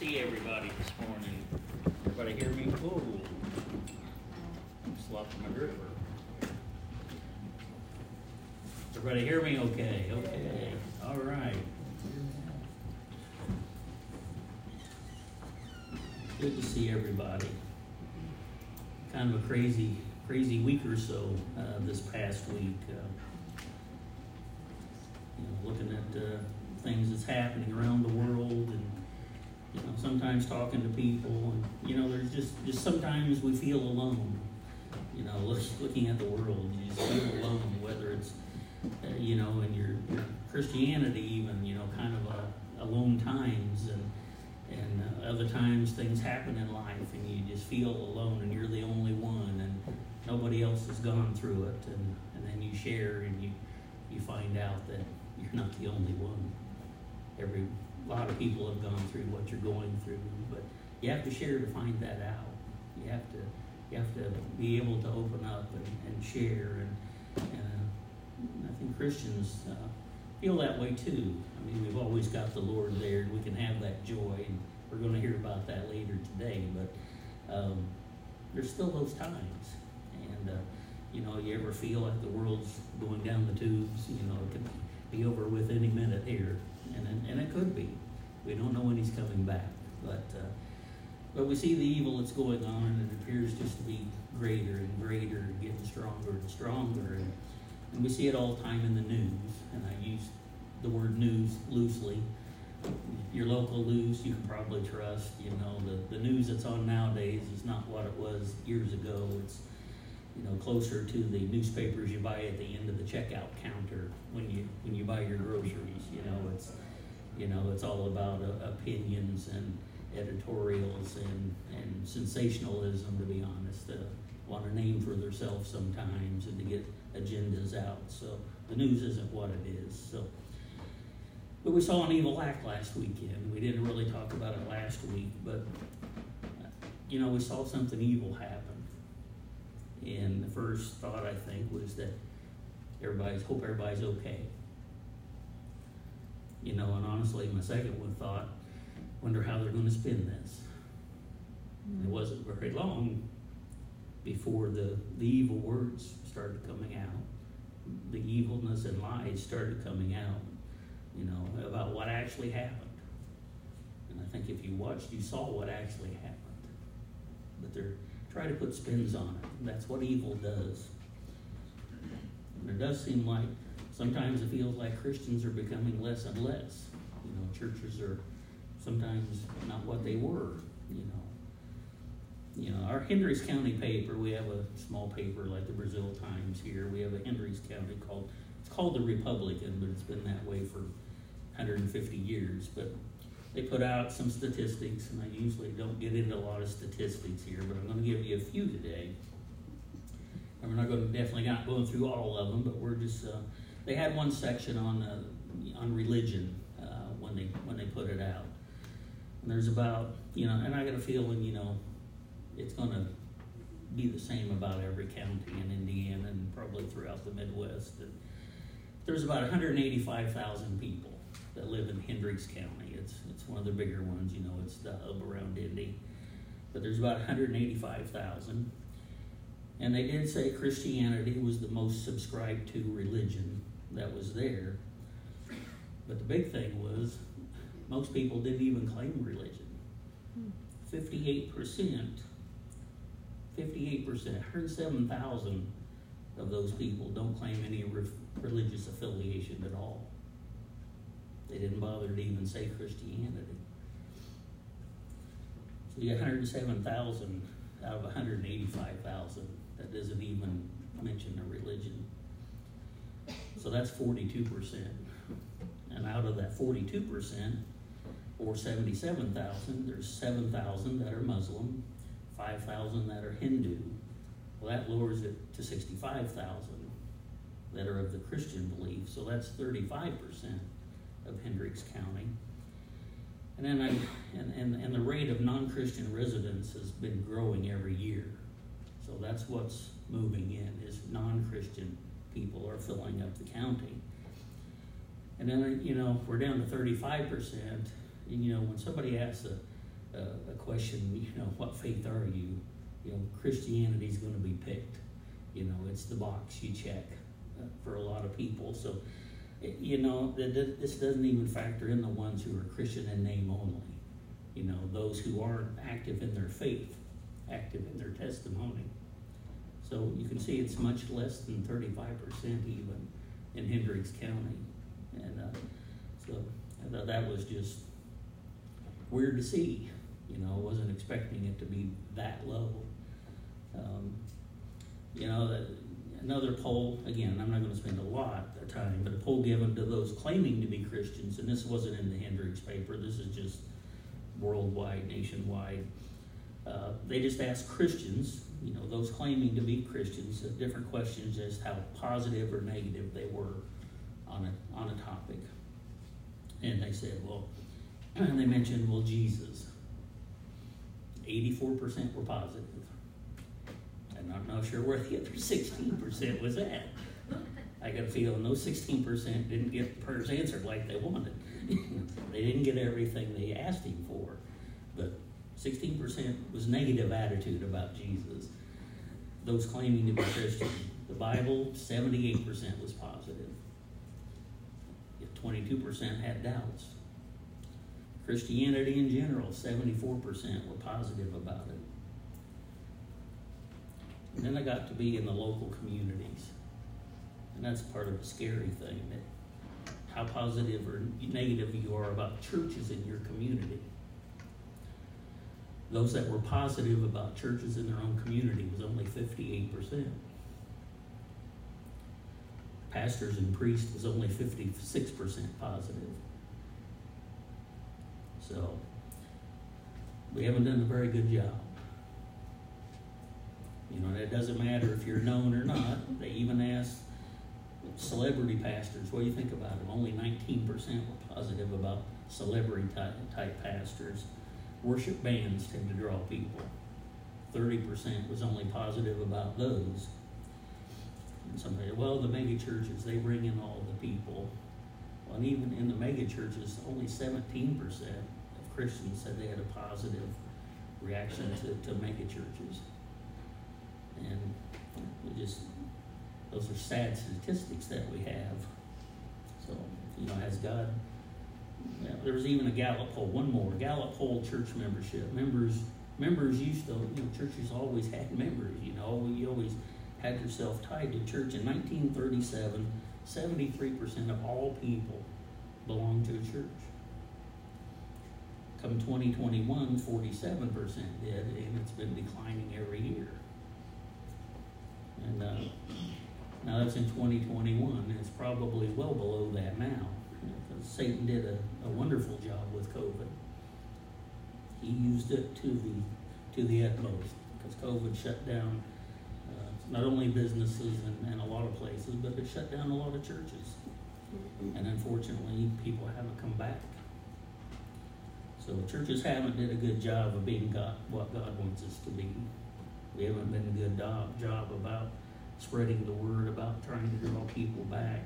see everybody this morning. Everybody hear me? Whoa. I'm slopping my gripper. Everybody hear me okay? Okay. All right. Good to see everybody. Kind of a crazy week or so this past week. Looking at things that's happening around the world, and sometimes talking to people, and there's just sometimes we feel alone. Looking at the world, you just feel alone. Whether it's in your Christianity, even kind of alone times, and other times things happen in life, and you just feel alone, and you're the only one, and nobody else has gone through it, and then you share, and you find out that you're not the only one. A lot of people have gone through what you're going through, but you have to share to find that out. You have to be able to open up and share, and I think Christians feel that way too. I mean, we've always got the Lord there, and we can have that joy, and we're going to hear about that later today, but there's still those times, and you ever feel like the world's going down the tubes, it could be over with any minute here, and it could be. We don't know when he's coming back, but we see the evil that's going on, and it appears just to be greater and greater, and getting stronger and stronger, and we see it all the time in the news, and I use the word news loosely. Your local news you can probably trust. The news that's on nowadays is not what it was years ago. It's closer to the newspapers you buy at the end of the checkout counter when you buy your groceries. It's all about opinions and editorials and sensationalism, to be honest. Want a name for themselves sometimes, and to get agendas out. So the news isn't what it is. But we saw an evil act last weekend. We didn't really talk about it last week, but we saw something evil happen. And the first thought, I think, was that hope everybody's okay. And honestly, my second one thought, wonder how they're going to spin this. It wasn't very long before the evil words started coming out. The evilness and lies started coming out, about what actually happened. And I think if you watched, you saw what actually happened. But they're trying to put spins on it. That's what evil does. And it does seem like sometimes it feels like Christians are becoming less and less. Churches are sometimes not what they were. Our Hendricks County paper, we have a small paper like the Brazil Times here. We have a Hendricks County called the Republican, but it's been that way for 150 years. But they put out some statistics, and I usually don't get into a lot of statistics here, but I'm going to give you a few today. And we're definitely not going through all of them, but we're just, they had one section on religion when they put it out. And there's about, and I got a feeling, it's going to be the same about every county in Indiana and probably throughout the Midwest. And there's about 185,000 people that live in Hendricks County. It's one of the bigger ones, it's the hub around Indy. But there's about 185,000. And they did say Christianity was the most subscribed to religion that was there. But the big thing was, most people didn't even claim religion. 58%, 107,000 of those people don't claim any religious affiliation at all. They didn't bother to even say Christianity. So you got 107,000 out of 185,000 that doesn't even mention a religion. So that's 42%. And out of that 42%, or 77,000, there's 7,000 that are Muslim, 5,000 that are Hindu. Well, that lowers it to 65,000 that are of the Christian belief. So that's 35% of Hendricks County. And then and the rate of non-Christian residents has been growing every year. So that's what's moving in, is non-Christian people are filling up the county. And then, we're down to 35%. And, when somebody asks a question, what faith are you? Christianity's going to be picked. It's the box you check for a lot of people. So, this doesn't even factor in the ones who are Christian in name only. Those who aren't active in their faith, active in their testimony. So you can see it's much less than 35% even in Hendricks County. And so I thought that was just weird to see. I wasn't expecting it to be that low. Another poll, again, I'm not going to spend a lot of time, but a poll given to those claiming to be Christians, and this wasn't in the Hendricks paper, this is just worldwide, nationwide. They just asked Christians, those claiming to be Christians, different questions as how positive or negative they were on a topic. And they said, and they mentioned, Jesus. 84% were positive. And I'm not sure where the other 16% was at. I got a feeling those 16% didn't get the prayers answered like they wanted. They didn't get everything they asked him for. But 16% was negative attitude about Jesus. Those claiming to be Christian. The Bible, 78% was positive. 22% had doubts. Christianity in general, 74% were positive about it. And then I got to be in the local communities. And that's part of the scary thing, that how positive or negative you are about churches in your community. Those that were positive about churches in their own community was only 58%. Pastors and priests was only 56% positive. So, we haven't done a very good job. And it doesn't matter if you're known or not. They even asked celebrity pastors, what do you think about them? Only 19% were positive about celebrity type pastors. Worship bands tend to draw people. 30% was only positive about those. And somebody, the mega churches, they bring in all the people. Well, and even in the mega churches, only 17% of Christians said they had a positive reaction to mega churches. And those are sad statistics that we have. So, as God, there was even a Gallup poll, one more, Gallup poll church membership. Members used to, churches always had members, you always had yourself tied to church. In 1937, 73% of all people belonged to a church. Come 2021, 47% did, and it's been declining every year. And now that's in 2021, and it's probably well below that now. Because Satan did a wonderful job with COVID. He used it to the utmost, because COVID shut down not only businesses and a lot of places, but it shut down a lot of churches. And unfortunately, people haven't come back. So churches haven't did a good job of being what God wants us to be. We haven't done a good job about spreading the word, about trying to draw people back.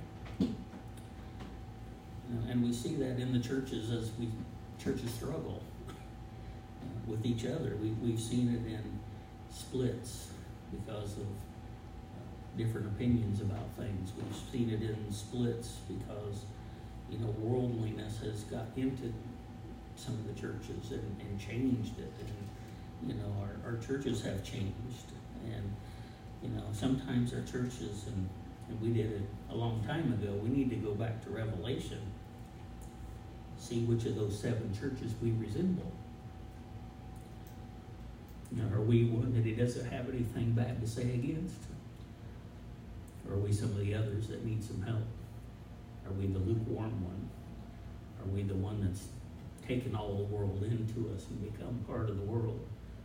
And we see that in the churches as churches struggle with each other. We've seen it in splits because of different opinions about things. We've seen it in splits because, worldliness has got into some of the churches and changed it. And, our churches have changed. And, sometimes our churches, and we did it a long time ago, we need to go back to Revelation, see which of those 7 churches we resemble. Are we one that he doesn't have anything bad to say against? Or are we some of the others that need some help? Are we the lukewarm one? Are we the one that's taken all the world into us and become part of the world?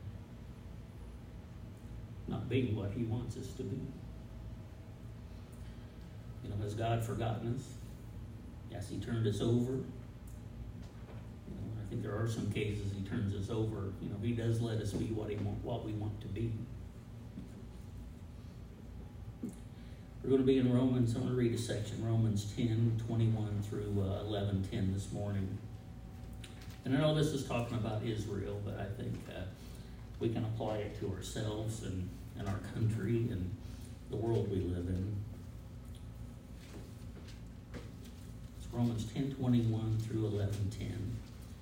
Not being what he wants us to be. Has God forgotten us? Yes, he turned us over. I think there are some cases he turns us over. He does let us be what we want to be. We're going to be in Romans. I'm going to read a section, Romans 10:21 through 11:10 this morning. And I know this is talking about Israel, but we can apply it to ourselves and our country and the world we live in. It's Romans 10:21 through 11:10.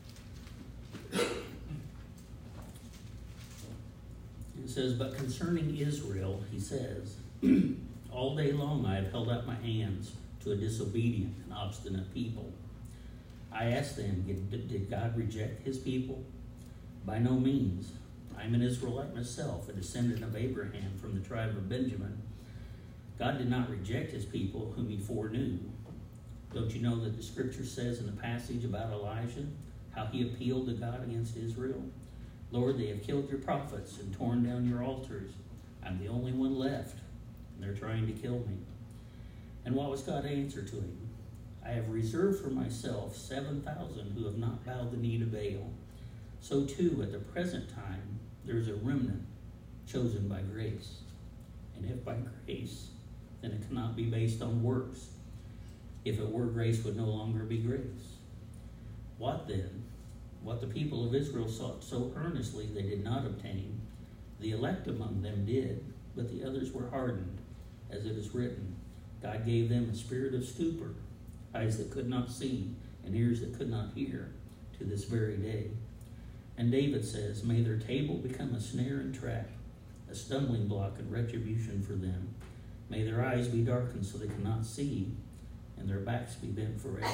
It says, but concerning Israel, he says, all day long I have held out my hands to a disobedient and obstinate people. I asked them, did God reject his people? By no means. I am an Israelite myself, a descendant of Abraham from the tribe of Benjamin. God did not reject his people whom he foreknew. Don't you know that the scripture says in the passage about Elijah, how he appealed to God against Israel? Lord, they have killed your prophets and torn down your altars. I'm the only one left, and they're trying to kill me. And what was God's answer to him? I have reserved for myself 7,000 who have not bowed the knee to Baal. So too, at the present time, there is a remnant chosen by grace. And if by grace, then it cannot be based on works. If it were, grace would no longer be grace. What then? What the people of Israel sought so earnestly they did not obtain. The elect among them did, but the others were hardened. As it is written, God gave them a spirit of stupor, eyes that could not see, and ears that could not hear, to this very day. And David says, may their table become a snare and trap, a stumbling block and retribution for them. May their eyes be darkened so they cannot see, and their backs be bent forever.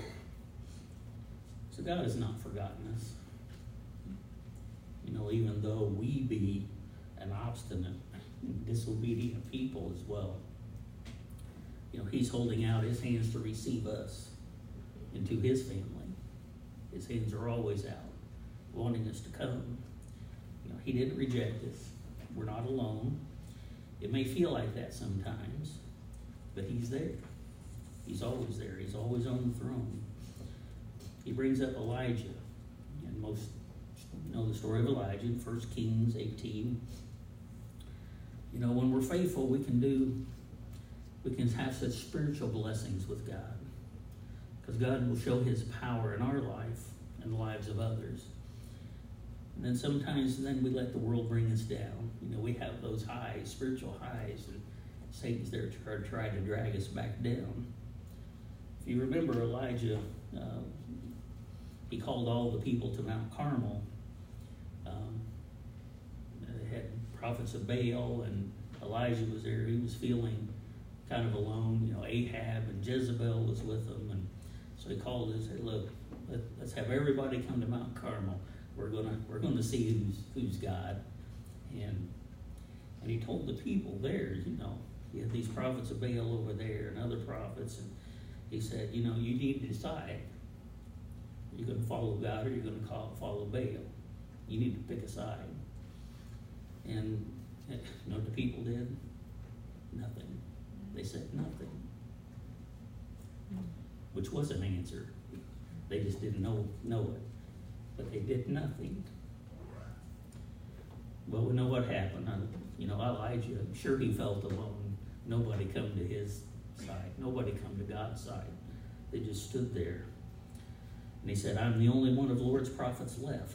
So God has not forgotten us. You know, even though we be an obstinate, disobedient people as well. You know, he's holding out his hands to receive us into his family. His hands are always out, wanting us to come. You know, he didn't reject us. We're not alone. It may feel like that sometimes, but he's there. He's always there. He's always on the throne. He brings up Elijah, and most know the story of Elijah in 1 Kings 18. You know, when we're faithful, we can have such spiritual blessings with God, because God will show his power in our life and the lives of others. And then sometimes we let the world bring us down. You know, we have those highs, spiritual highs, and Satan's there to try to drag us back down. If you remember Elijah, he called all the people to Mount Carmel. They had prophets of Baal, and Elijah was there. He was feeling kind of alone. You know, Ahab and Jezebel was with him, and so he called and said, "Look, let's have everybody come to Mount Carmel. We're gonna see who's God." And he told the people there, you know, he had these prophets of Baal over there and other prophets, and he said, you know, you need to decide. You're going to follow God or you're going to follow Baal. You need to pick a side. And you know what the people did? Nothing. They said nothing. Which was an answer. They just didn't know it. But they did nothing. Well, we know what happened. You know, Elijah, I'm sure he felt alone. Nobody come to his side. Nobody come to God's side. They just stood there. And he said, I'm the only one of the Lord's prophets left.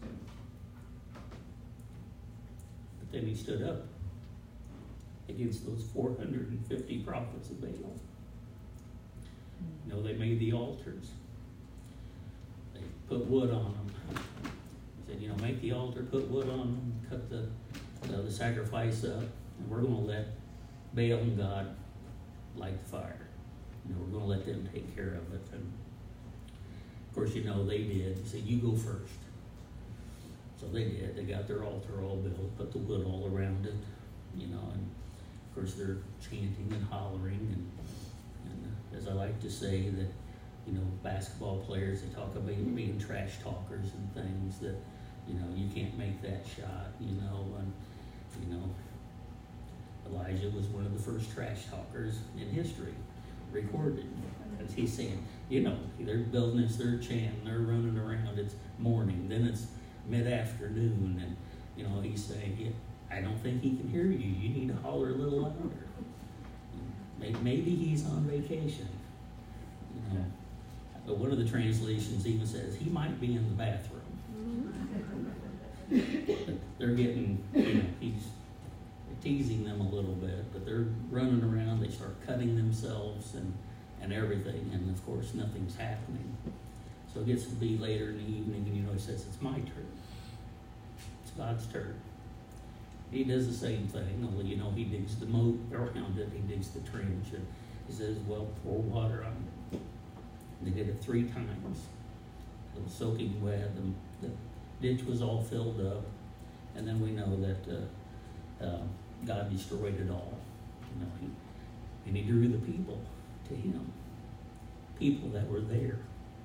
But then he stood up against those 450 prophets of Baal. You know, they made the altars. They put wood on them. He said, you know, make the altar, put wood on them, cut the sacrifice up, and we're going to let Baal and God light the fire. You know, we're going to let them take care of it. And of course, you know, they did. He said, you go first. So they did. They got their altar all built, put the wood all around it, you know, and of course they're chanting and hollering. And as I like to say that, you know, basketball players, they talk about being trash talkers and things that, you know, you can't make that shot, you know, and, you know, Elijah was one of the first trash talkers in history recorded. As he's saying, you know, they're building this, they're chanting, they're running around, it's morning, then it's mid-afternoon, and, you know, he's saying, yeah, I don't think he can hear you, you need to holler a little louder. Maybe he's on vacation, you know. But one of the translations even says he might be in the bathroom. But they're getting, he's teasing them a little bit, but they're running around, they start cutting themselves and everything, and of course nothing's happening. So it gets to be later in the evening, and he says, it's my turn. It's God's turn. He does the same thing, only, he digs the moat around it, he digs the trench, and he says, well, pour water on it. They did it 3 times. It was soaking wet, the ditch was all filled up, and then we know that God destroyed it all. And he drew the people to him, people that were there.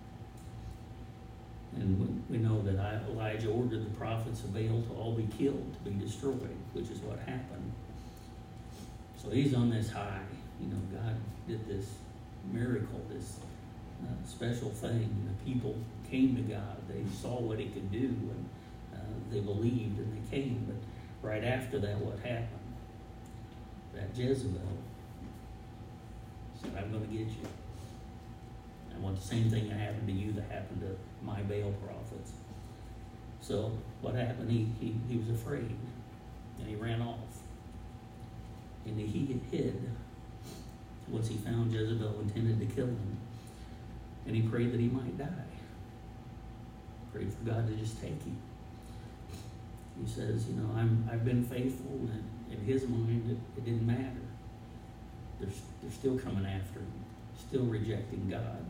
And we know that Elijah ordered the prophets of Baal to all be killed, to be destroyed, which is what happened. So he's on this high. God did this miracle, this special thing. The people came to God. They saw what he could do, and they believed, and they came. But right after that, what happened? That Jezebel said, I'm going to get you. I want the same thing that happened to you that happened to my Baal prophets. So what happened? He was afraid, and he ran off. And he hid once he found Jezebel intended to kill him. And he prayed that he might die. Prayed for God to just take him. He says, I've been faithful, and in his mind, it didn't matter. They're still coming after him, still rejecting God.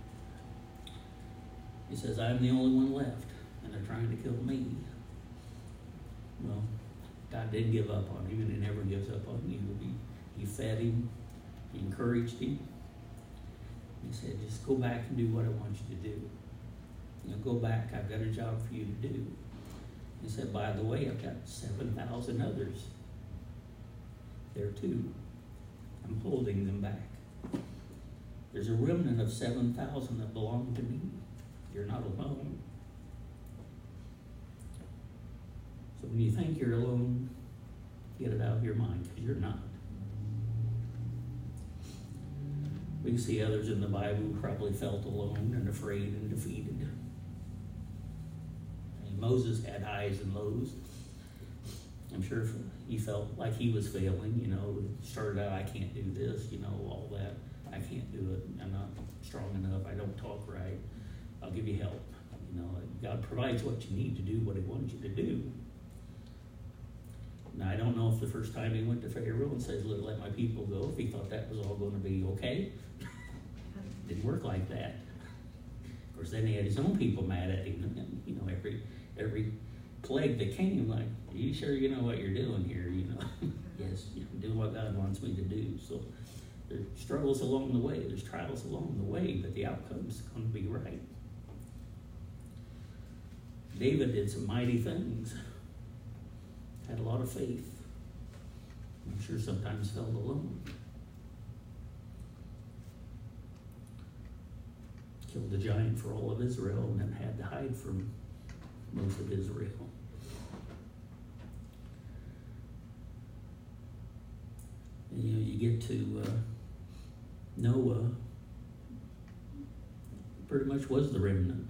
He says, I'm the only one left, and they're trying to kill me. Well, God did give up on him, and he never gives up on you. He fed him, he encouraged him. He said, just go back and do what I want you to do. Go back, I've got a job for you to do. He said, by the way, I've got 7,000 others there too. I'm holding them back. There's a remnant of 7,000 that belong to me. You're not alone. So when you think you're alone, get it out of your mind, because you're not. We see others in the Bible who probably felt alone and afraid and defeated. Moses had highs and lows. I'm sure he felt like he was failing, started out, I can't do this, all that. I can't do it. I'm not strong enough. I don't talk right. I'll give you help. God provides what you need to do what he wants you to do. Now, I don't know if the first time he went to Pharaoh and says, let my people go, if he thought that was all going to be okay. Didn't work like that. Of course, then he had his own people mad at him, and every plague that came, like, are you sure you know what you're doing here? Yes, I'm doing what God wants me to do. So there's struggles along the way, there's trials along the way, but the outcome's going to be right. David did some mighty things, had a lot of faith. I'm sure sometimes felt alone. Killed the giant for all of Israel, and then had to hide from most of Israel. And, you get to Noah, pretty much was the remnant.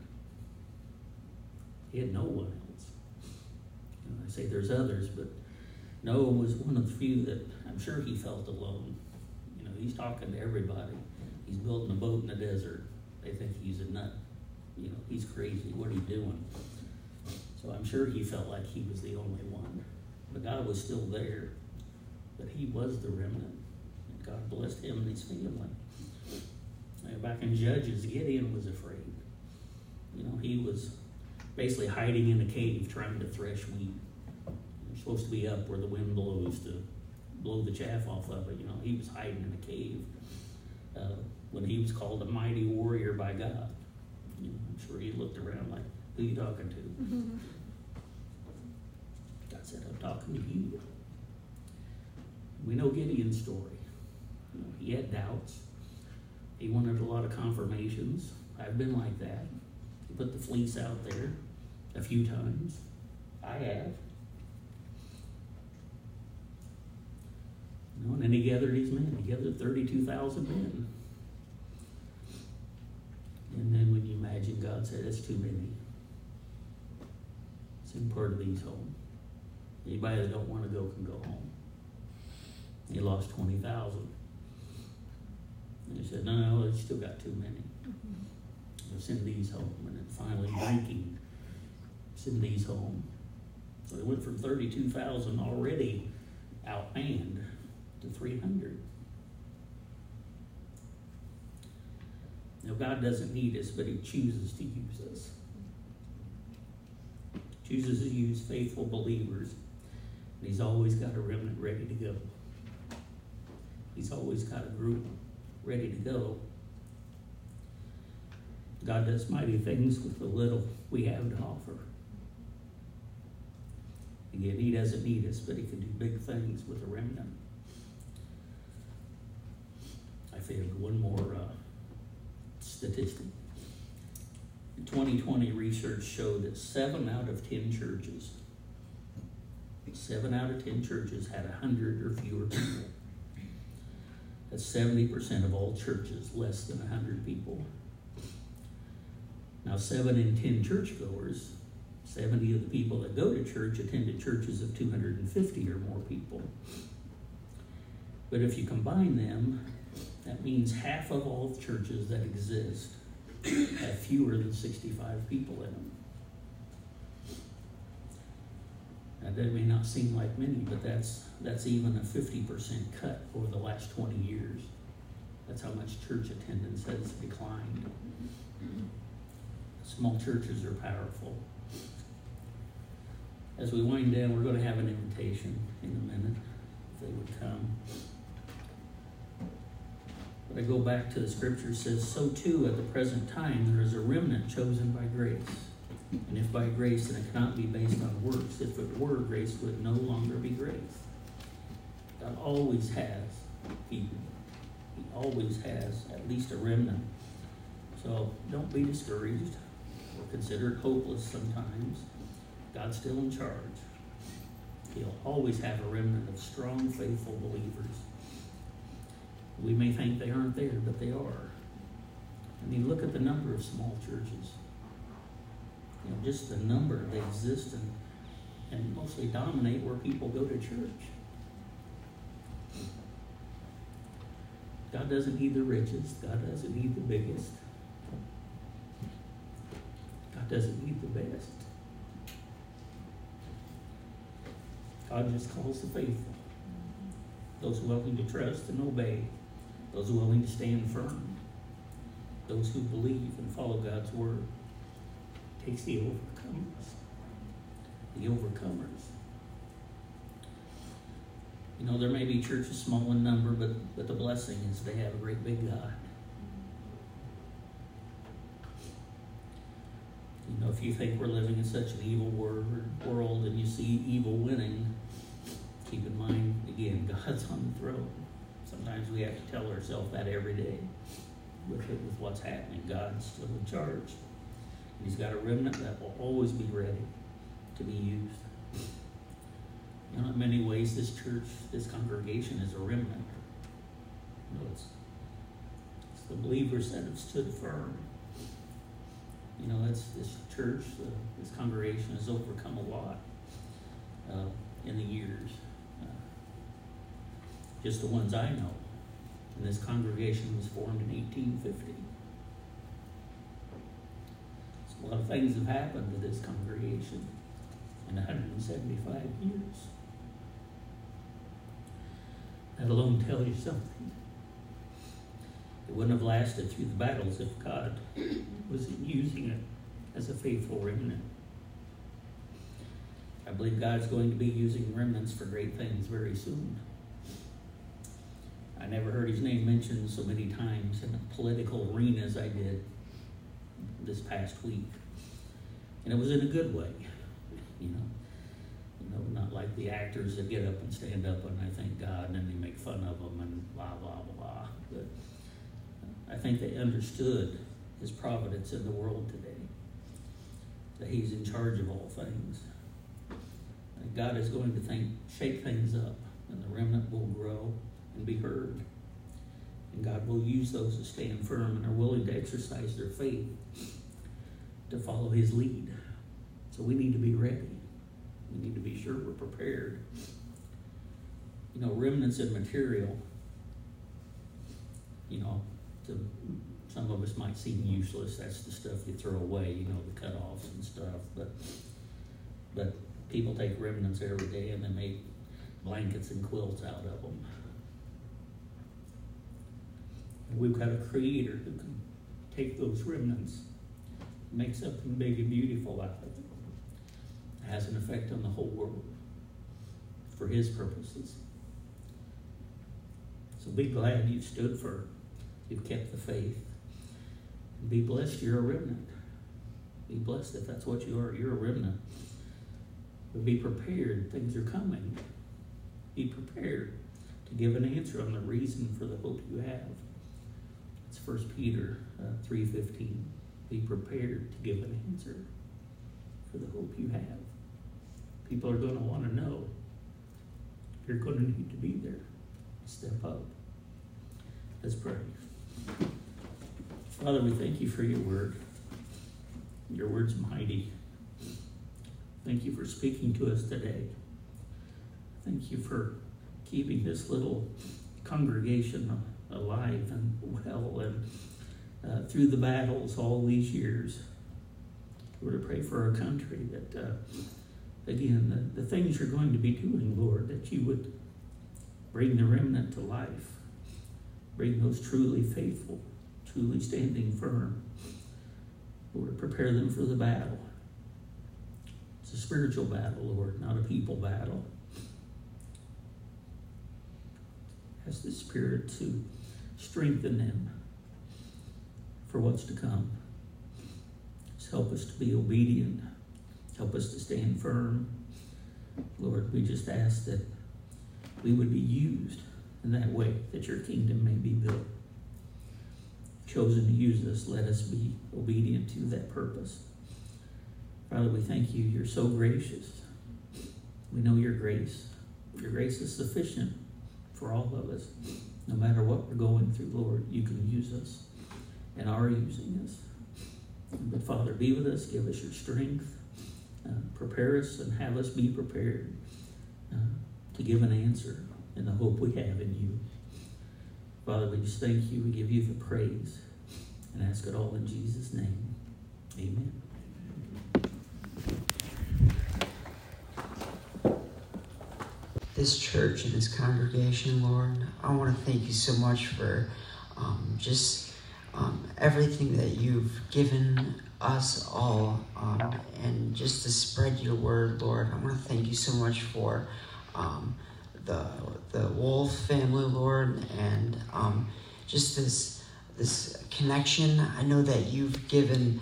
He had no one else. I say there's others, but Noah was one of the few that I'm sure he felt alone. He's talking to everybody. He's building a boat in the desert. They think he's a nut. He's crazy. What are you doing? So I'm sure he felt like he was the only one. But God was still there. But he was the remnant. And God blessed him and his family. Back in Judges, Gideon was afraid. He was basically hiding in a cave trying to thresh wheat. You're supposed to be up where the wind blows to blow the chaff off of it. He was hiding in a cave when he was called a mighty warrior by God. I'm sure he looked around like, who are you talking to? God said, I'm talking to you. We know Gideon's story. He had doubts. He wanted a lot of confirmations. I've been like that. He put the fleece out there a few times. I have. And then he gathered his men. He gathered 32,000 men. And then when you imagine God said, that's too many. Send part of these home. Anybody that don't want to go can go home. He lost 20,000. And he said, no, they still got too many. We'll send these home. And then finally, banking, send these home. So they went from 32,000 already outmanned to 300. Now, God doesn't need us, but he chooses to use us. Chooses to use faithful believers. And he's always got a remnant ready to go. He's always got a group ready to go. God does mighty things with the little we have to offer. Again, he doesn't need us, but he can do big things with a remnant. I figured one more statistic. 2020 research showed that 7 out of 10 churches had 100 or fewer people. That's 70% of all churches, less than 100 people. Now, 7 in 10 churchgoers, 70 of the people that go to church attended churches of 250 or more people. But if you combine them, that means half of all the churches that exist have fewer than 65 people in them. Now, that may not seem like many, but that's even a 50% cut over the last 20 years. That's how much church attendance has declined. Small churches are powerful. As we wind down, we're going to have an invitation in a minute, if they would come. But I go back to the scripture, it says, so too at the present time there is a remnant chosen by grace. And if by grace, then it cannot be based on works. If it were, grace would no longer be grace. God always has people. He always has at least a remnant. So don't be discouraged or consider it hopeless sometimes. God's still in charge. He'll always have a remnant of strong, faithful believers. We may think they aren't there, but they are. I mean, look at the number of small churches. You know, just the number, they exist and mostly dominate where people go to church. God doesn't need the richest. God doesn't need the biggest. God doesn't need the best. God just calls the faithful. Those willing to trust and obey. Those willing to stand firm. Those who believe and follow God's word. Takes the overcomers. The overcomers. You know, there may be churches small in number, but the blessing is they have a great big God. You know, if you think we're living in such an evil world and you see evil winning, keep in mind, again, God's on the throne. Sometimes we have to tell ourselves that every day with what's happening. God's still in charge. He's got a remnant that will always be ready to be used. You know, in many ways, this church, this congregation is a remnant. You know, it's the believers that have stood firm. You know, this church, this congregation has overcome a lot in the years. Just the ones I know. And this congregation was formed in 1850. A lot of things have happened to this congregation in 175 years. That alone tells you something. It wouldn't have lasted through the battles if God wasn't using it as a faithful remnant. I believe God's going to be using remnants for great things very soon. I never heard his name mentioned so many times in the political arena as I did this past week. And it was in a good way, you know, not like the actors that get up and stand up and I thank God and then they make fun of them and blah, blah, blah. But I think they understood his providence in the world today, that he's in charge of all things. And God is going to shake things up and the remnant will grow and be heard. And God will use those who stand firm and are willing to exercise their faith to follow his lead. So we need to be ready. We need to be sure we're prepared. You know, remnants in material, you know, some of us might seem useless. That's the stuff you throw away, you know, the cutoffs and stuff. But people take remnants every day and they make blankets and quilts out of them. And we've got a Creator who can take those remnants, make something big and beautiful out of them. It has an effect on the whole world for His purposes. So be glad you've stood firm. You've kept the faith. And be blessed you're a remnant. Be blessed if that's what you are. You're a remnant. But be prepared. Things are coming. Be prepared to give an answer on the reason for the hope you have. It's 1 Peter 3:15. Be prepared to give an answer for the hope you have. People are going to want to know. You're going to need to be there. Step up. Let's pray. Father, we thank you for your word. Your word's mighty. Thank you for speaking to us today. Thank you for keeping this little congregation alive and well and through the battles all these years. Lord, I pray for our country that, again, the things you're going to be doing, Lord, that you would bring the remnant to life. Bring those truly faithful, truly standing firm. Lord, prepare them for the battle. It's a spiritual battle, Lord, not a people battle. Ask the Spirit to strengthen them for what's to come. Just help us to be obedient. Help us to stand firm. Lord, we just ask that we would be used in that way, that your kingdom may be built. Chosen to use us, let us be obedient to that purpose. Father, we thank you. You're so gracious. We know your grace. Your grace is sufficient for all of us. No matter what we're going through, Lord, you can use us and are using us. But Father, be with us. Give us your strength. Prepare us and have us be prepared to give an answer in the hope we have in you. Father, we just thank you. We give you the praise and ask it all in Jesus' name. Amen. This church and this congregation, Lord, I want to thank you so much for just everything that you've given us all, and just to spread your word, Lord. I want to thank you so much for the Wolf family, Lord, and just this connection. I know that you've given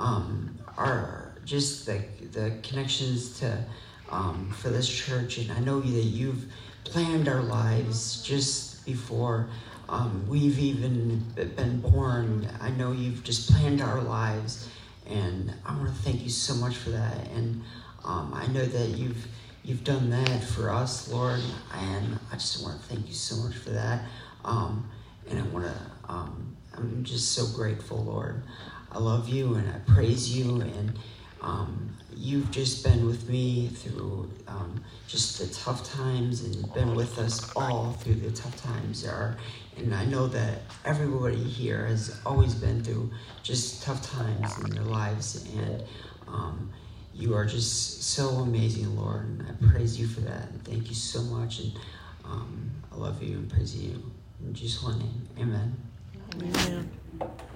the connections to for this church, and I know that you've planned our lives just before we've even been born. I know you've just planned our lives, and I want to thank you so much for that. And I know that you've done that for us, Lord, and I just want to thank you so much for that. And I want to, I'm just so grateful, Lord. I love you and I praise you, and you've just been with me through just the tough times, and been with us all through the tough times. And I know that everybody here has always been through just tough times in their lives, and you are just so amazing, Lord, and I praise you for that. And thank you so much, and I love you and praise you. In Jesus' name, amen. Amen.